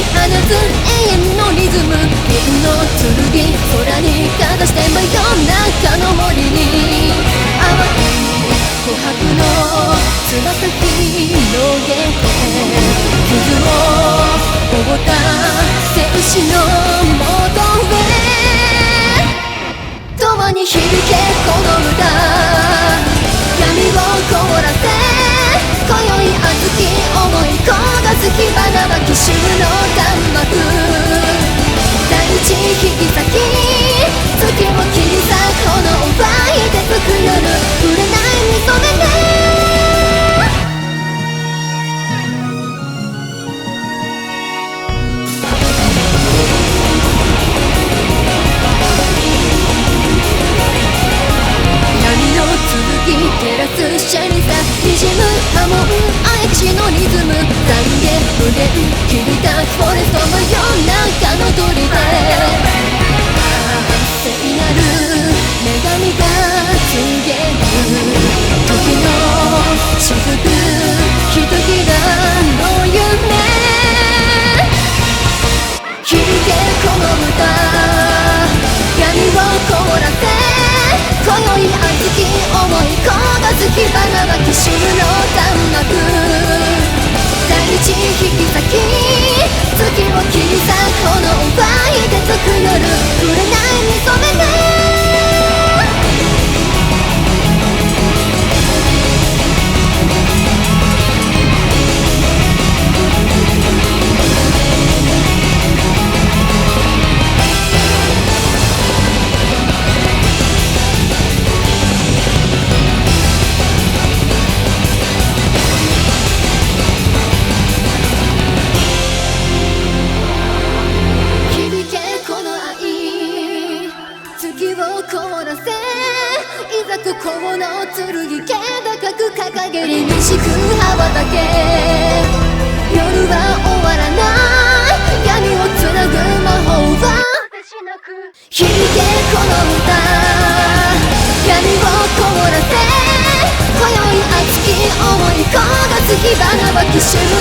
放つ永遠のリズム、銀の剣空にかざして真夜中の森に淡い琥珀のつま先広げて傷を負った戦士の元へ共に響けこの歌、闇を凍らせ今宵熱き想い焦がす火花は奇襲の弾幕、大地引き裂き月を切り裂く炎を湧いてつく夜、触れない見染めて照らすシャリさ滲む波紋愛しのリズム、残悔無限切り立つフォレストのような中の砦、聖なる女神が告げる時の雫ひときらの夢、響けこの歌、闇を凍らせ今宵熱き想い焦がす火花は奇襲の弾幕、大地引き裂き月を切り裂く炎を湧いてつく夜、触れない見染めてこの剣気高く掲げりにしく羽ばたけ、夜は終わらない闇をつなぐ魔法は響けこの歌、闇を凍らせ今宵熱き想い焦がす火花は奇襲